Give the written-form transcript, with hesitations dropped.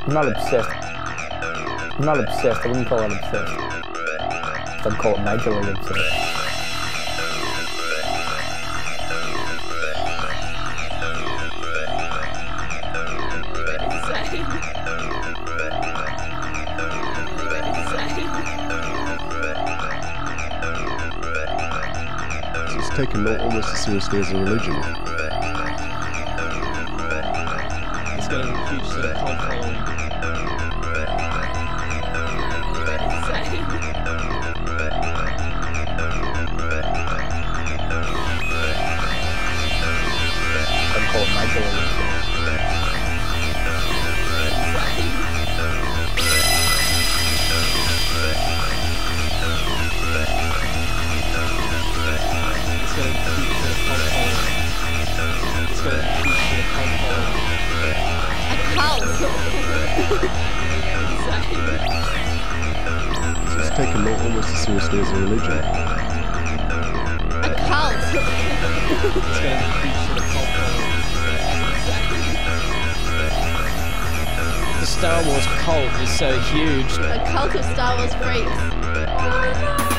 I'm not obsessed. I'm not obsessed. I wouldn't call it obsessed. I'd call it majorly obsessed. So it's taken almost as seriously as a religion. It's got a huge sort of cult following. I'd call it majorly obsessed. So it's taken almost as seriously as a religion. A cult. It's got a huge sort of cult following. The Star Wars cult is so huge. A cult of Star Wars freaks.